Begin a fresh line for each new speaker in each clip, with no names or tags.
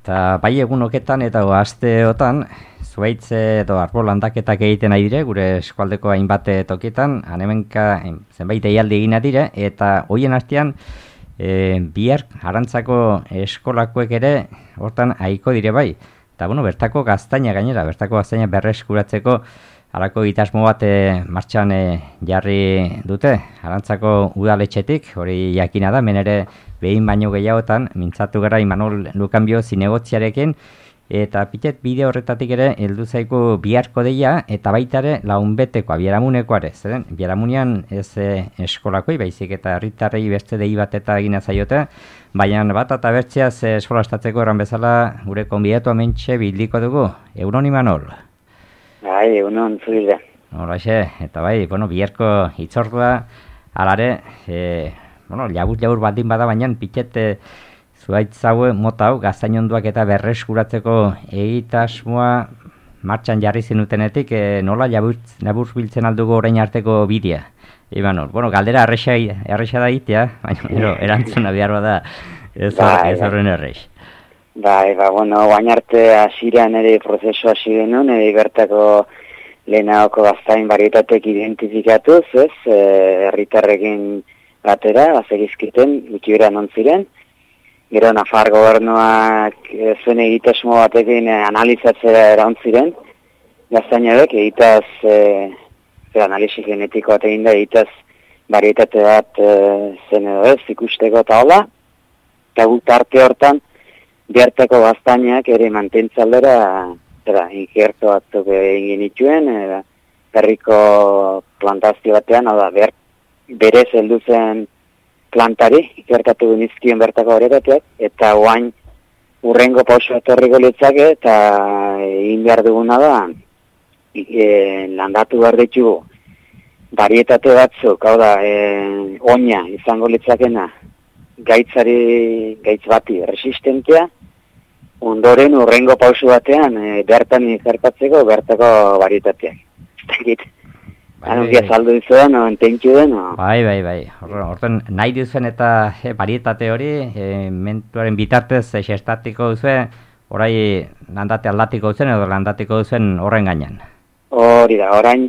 Eta bai egunoketan eta asteotan zuaitz edo arbol landaketak egiten ari dire, gure eskualdeko hainbat tokietan, hemenka zenbait deialdi egin dire, eta hoien hastean bihar Arantzako eskolakoek ere hortan aiko dire bai. Eta bertako gaztaina gainera, bertako gaztaina berreskuratzeko halako egitasmo bat martxan jarri dute. Arantzako udaletxetik, hori jakina da, menere behin baino gehiagotan, mintzatu gara Imanol Lukanbio zinegotziarekin, eta pitet bide horretatik ere heldu zaiku biharko deia, eta baita ere launbetekoa, Biaramunekoare. Zeren, Biaramunean ez eskolakoi, baizik eta herritarrei beste dei bat eta egina zaiote, baina bat eta bertzeaz eskolastatzeko erran bezala gure konbidatu amentxe bildiko dugu. Egunon Imanol?
Bai, egunon zurire.
Horaxe, eta bai, biharko hitzordua, alare, labur baldin bada, baina pitet zuaitz hau mota hau gaztainonduak eta berreskuratzeko egitasmoa martxan jarri zendutenetik, nola labur biltzen aldugu orain arteko bidea? Imanol, galdera erresa da egitea, baina erantzuna behar bada ez horren errex.
Baina arte hasieran ere prozesu hasi genuen, bertako lehenagoko gaztain barietatek identifikatuz, herritarrekin batera, bazegizkiten, gutxi non ziren. Gero Nafar gobernuak zuen egitasmo batekin analizatzera eraun ziren. Gaztainabek egitaz, analisi genetiko bat egin da, egitaz barietate bat zen edo ez, ikusteko eta hola. Eta gut arte hortan, bihartako gaztainak ere mantentzaldera, ikertu batzuk egin dituen, berriko plantazio batean, berez heldu zen plantari, ikertatu genizkien bertako horretateak, eta oain urrengo pauso etorriko litzake, eta egin behar duguna da, landatu behar ditugu, barietate batzuk, hau da, oina izango litzakena, gaitz bati resistentea, ondoren urrengo pauso batean, bertan ikertatzeko bertako barietateak. Anukia saldu dizudan, ententu den?
Bai. Horten nahi duzuen eta barietate hori, mentuaren bitartez estatiko duzuen, orai landate aldatiko duzuen edo landatiko duzuen horren gainean?
Hori da, orain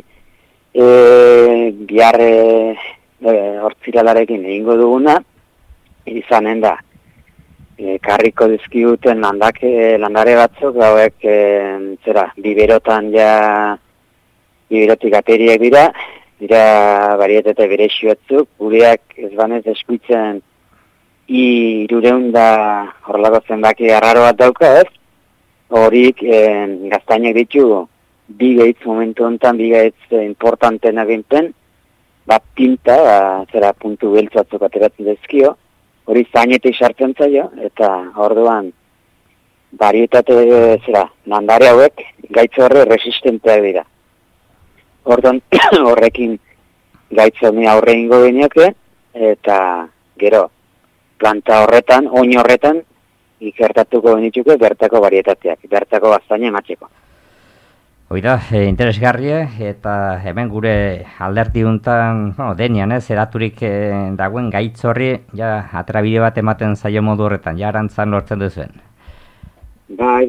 bihar hortziralarekin egingo duguna, izanen da, karriko dizkiguten landare batzuk, hauek biberotan biberotik ateriak dira barietate berexi batzuk, gureak ez banez eskuitzen 300 da horrelako zenbaki arraro bat dauka, ez? Horik gaztainak ditu, bi gaitz momentu honetan, bi gaitz importantenak ginten, bat tinta, puntu beltz batzuk ateratzen dezkio, hori zainetik sartzen zaio, eta orduan barietate landare hauek gaitz horre resistenteak dira. Orduan horrekin gaitzoni aurre ingo genioke, eta gero planta horretan, oin horretan, ikertatuko genituke bertako barietateak, bertako gaztaina ematzeko.
Oida, interesgarria, eta hemen gure alderdi untan, denian edaturik dagoen gaitz horri, aterabide bat ematen zaio modu horretan, arantzan lortzen duzuen.
Bai,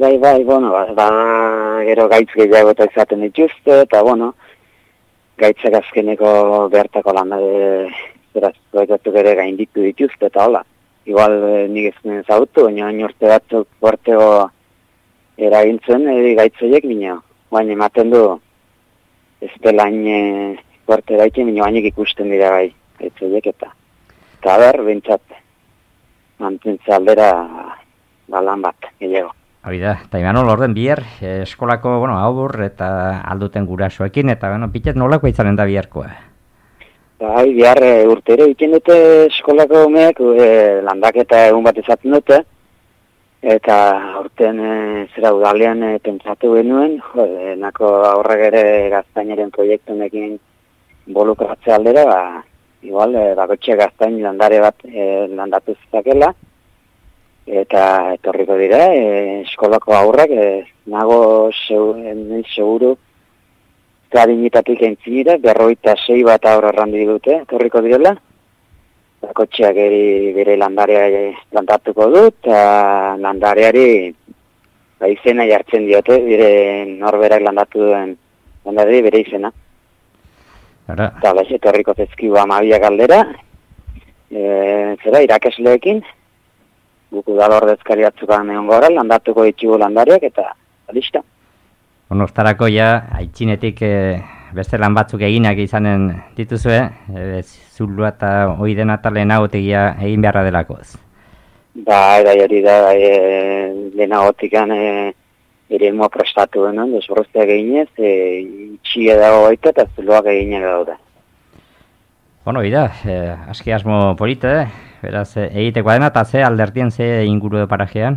gero gaitz gehiago eta izaten dituzte, eta gaitzak azkeneko bertako landare zerazkoetatuk ere gainditu dituzte eta hola. Igual nik ez zautu, baina urte batzuk bortego eragintzen gaitzoiek bine. Baina ematen du ez dela borte daiten, bine bainik ikusten dira bai gaitzoiek eta bintzat mantentza aldera lan bat, gehiago.
Hori da, eta Imanol orden bihar, eskolako, aur eta alduten gurasoekin, eta pitet nolako izanen da biharkoa?
Bai, bihar urtero egiten dute eskolako umeak, landaketa egun bat izaten dute, eta aurten udalean pentsatu genuen, nako aurrak ere gaztainaren proiektunekin involukratzea aldera, igual, bakotxe gaztain landare bat landatu zizakela, eta etorriko dira, eskolako aurrak, nago seguru, adinitatik entzinira, 56 bat aurra errandi dute, etorriko direla, kotxeak bere landarea plantatuko dut, eta landareari izena jartzen diote, norberak landatu duen landari bere izena. Eta etorriko zezkiu 12 galdera, irakasleekin, guk udal ordezkari batzukan egon gora, landatuko ditugu landariak, eta lista.
Hortarako aitzinetik beste lan batzuk eginak izanen dituzue, zulua eta oiden eta lehenagotegia egin beharra delakoz.
Hori da, lehenagotikan ere moa prestatu denan, desorrozteak eginez, itxia dago baita eta zuluak eginak daude.
Aski asmo polite, beraz, egiteko dena, eta ze aldertien ze inguru de parajean?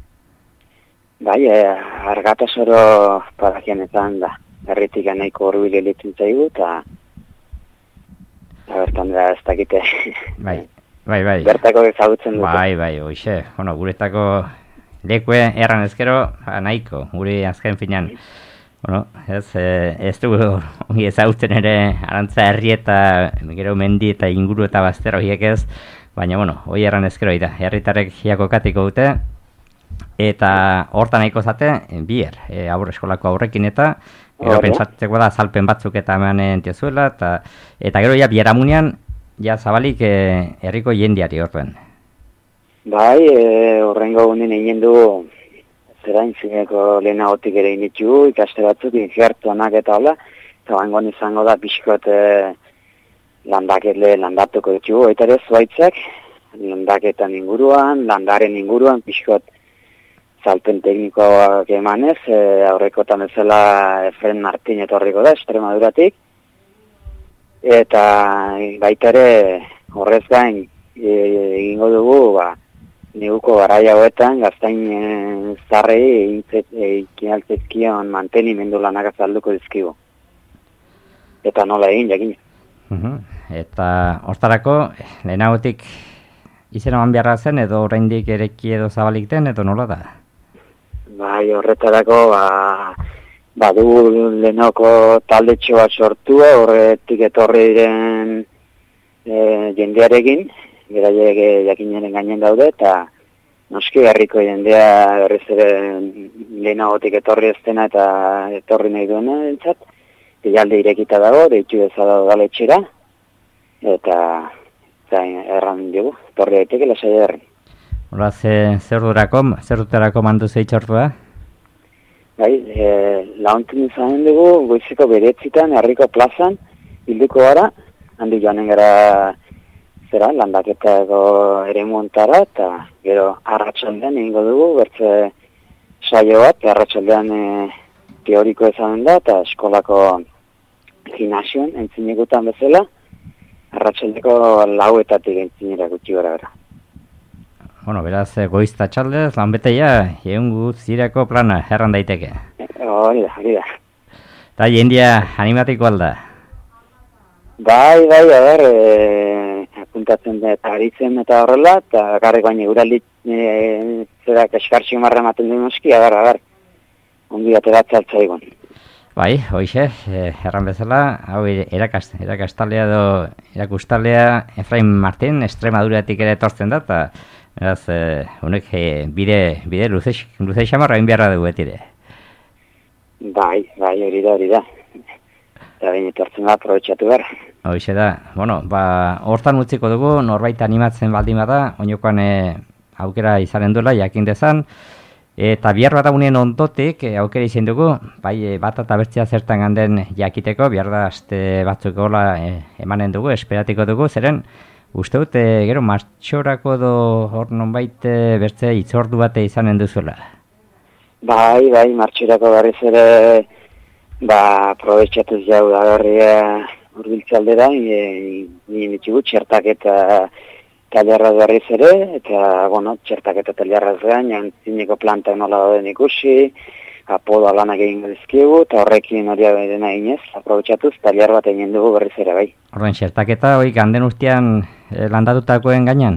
Argatasoro parajean ezan da. Herritik nahiko horbil elitzen zaigu, eta bertan da ez dakite.
Bai.
Bertako ezagutzen dute.
Hoxe. Guretako lekue erran ezkero, nahiko, gure azken finan. Ez du ongi ezagutzen ere Arantza herri eta gero mendi eta inguru eta bazter horiek ez, baina hoi erran ezkero da, herritarrek jakokatiko dute, eta hortan nahiko zate, bier, aurre eskolako aurrekin eta gero pentsatzeko da azalpen batzuk eta emanen tiozuela, eta gero biharamunean zabalik herriko jendiari horren.
Horrengo gunen egin du intzineko lehenagotik ere initu, ikaste batzuk, ingertuanak eta hola, eta bangon izango da pixkot landatuko ditugu, eta ere zuaitzak, landaketan inguruan, landaren inguruan, pixkot zalpen teknikoak emanez, aurrekotan bezala Efren Martin etorriko da, Extremaduratik, eta baita ere horrez gain egingo dugu, neguko garai hauetan gaztain zarrei ikinaltzezkion mantenimendu lanak azalduko dizkigu. Eta nola egin, jakin.
Eta hortarako, lehenagotik izena eman beharra zen, edo oraindik ereki edo zabalik den, edo nola da?
Horretarako, badu lehenoko taldetxo bat sortua, horretik etorri diren jendearekin, beraiek jakinaren gainen daude, eta noski herriko jendea berriz ere lehenagotik etorri ez dena eta etorri nahi duena entzat, deialde irekita dago, deitu bezala galetxera, eta erran dugu, etorri daiteke lasai herri.
Hola, zer duterako mandu zeitzortua?
Launtin izanen dugu, goizeko beretzitan, herriko plazan, bilduko gara, handi joanen gara landaketako ere montara, eta gero arratsaldean egingo dugu, bertze saio bat, arratsaldean teoriko ezanen da, eta eskolako gimnasioan entzinekutan bezala, arratsaldeko 4:00 entzinera gutxi gara.
Beraz, goizta txaldez, lanbeteia, egun guztirako plana, erran daiteke.
Hori da.
Eta jendia animatiko alda?
Apuntatzen eta aritzen eta horrela, eta garrik baina guraldi zerak eskartxio marra ematen duen moski, ongi ateratza altzaigun.
Hoxe, erran bezala, hau erakastalea edo erakustalea Efrain Martin, Extremaduratik ere etortzen da, eta beraz, honek bide luze xamarra egin beharra dugu etire.
Hori da. Eta baina etortzen da, aprobetxatu behar.
Hoxe da, hortan utziko dugu, norbait animatzen baldin bada, oinokoan aukera izanen duela, jakin dezan, eta bihar bat agunien ondotik aukera izan dugu, bat eta bertzea zertan ganden jakiteko, bihar da aste batzuk gola emanen dugu, esperatiko dugu, zeren, uste dut, gero martxorako edo hor nonbait bertzea itzordu bate izanen duzuela.
Martxorako berriz ere, aprobetxatuz jau da berria urbiltzaldera, nien itxugu txertaketa taliarraz berriz ere, eta, txertaketa taliarraz gain, antzineko plantak nola dauden ikusi, apoda lanak egin dizkigu, eta horrekin hori dena eginez, aprobetxatuz taliar bat egin dugu berriz ere bai.
Horren, txertaketa hori ganden ustean landatutakoen gainean?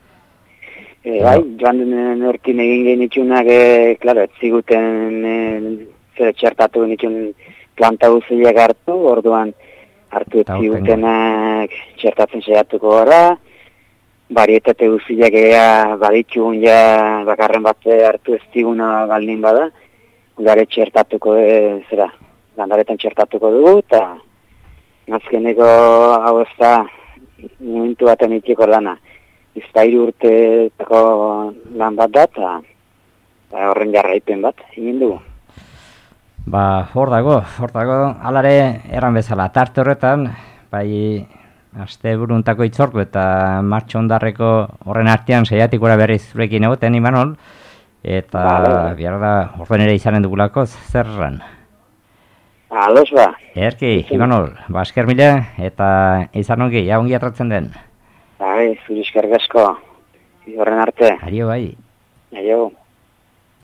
Joan den urtin egin genitxunak, ez ziguten zer txertatu genitxun planta guziak hartu, orduan hartu ez zigutenak txertatzen saiatuko gara, barietate guztiak ea baditxugun ja bakarren bat hartu ez diguna baldin bada, udare txertatuko, landaretan txertatuko dugu, eta azkeneko hau ez da momentu baten itiko lana. Izta 3 urteetako lan bat da, eta horren jarraipen bat, egin dugu.
Hor dago, alare erran bezala, tarte horretan, bai, aste buruntako itzorko eta martxo ondarreko horren artean saiatikora berriz zurekin egoten, Imanol, eta bihar da horren ere izanen dugulako, zerran?
Ados ba.
Erki, Imanol, esker mile, eta izan ongi, ja ongi atratzen den.
Bai, zuri eskerrik asko, horren arte.
Adio bai.
Adio.